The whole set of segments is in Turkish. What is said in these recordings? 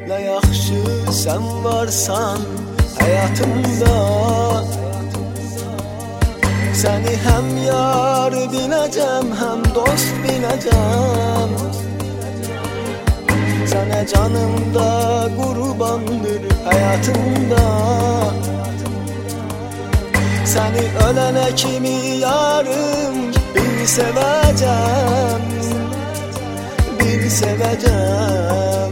Ne yaxşı sen varsan hayatımda, seni hem yar bileceğim hem dost bileceğim. Sana canımda kurbandır hayatımda. Seni ölene kimi yarım bir seveceğim, bir seveceğim.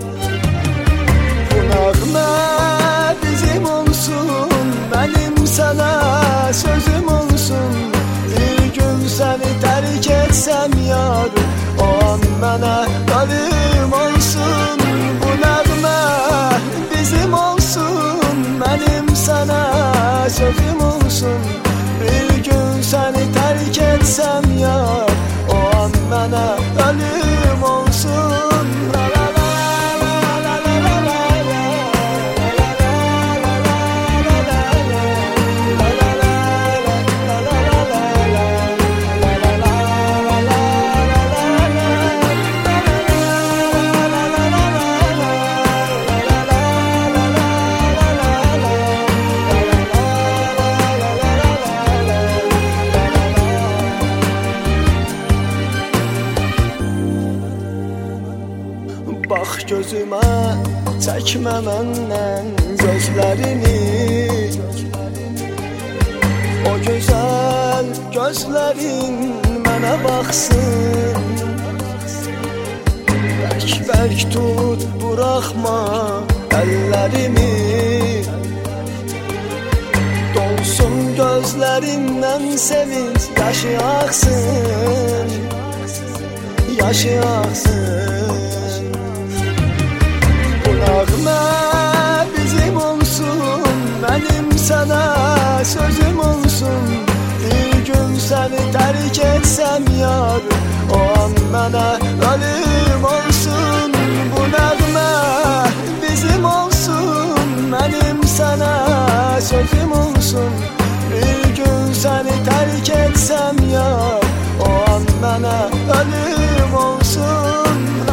Bu nağme bizim olsun, benim sana sözüm olsun. Bir gün seni terk etsem yar, o an bana ölüm olsun. Bu nağme bizim olsun, benim sana sözüm olsun. Bir gün seni terk etsem yar, o an bana ölüm olsun. Bak gözüme, çekme benden gözlerini. O güzel gözlerin bana baksın. Berk berk tut, bırakma ellerimi. Dolsun gözlerinden sevinç, yaşı aksın, yaşı aksın. Nağme bizim olsun, benim sana sözüm olsun. Bir gün seni terk etsem yar, o an bana ölüm olsun. Bu nağme bizim olsun, benim sana sözüm olsun. Bir gün seni terk etsem yar, o an bana ölüm olsun.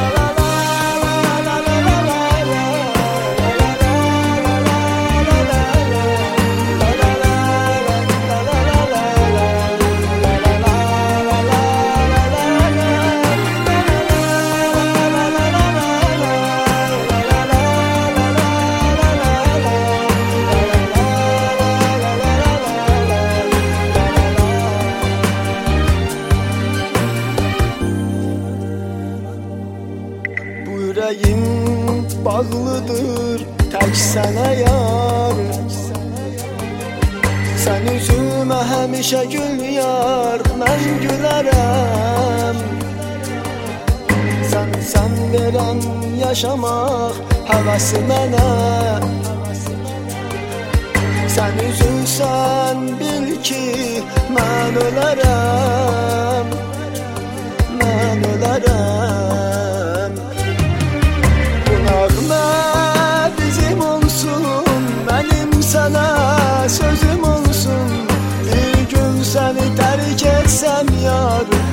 Yüreğim bağlıdır tek sana yar. Sen üzülme həmişə gül yar, mən gülərəm. Sen verən yaşamaq həvəsi mənə. Sen üzülsən bil ki mən ölərəm, mən ölərəm. Nağme bizim olsun, benim sana sözüm olsun. Bir gün seni terk etsem yar,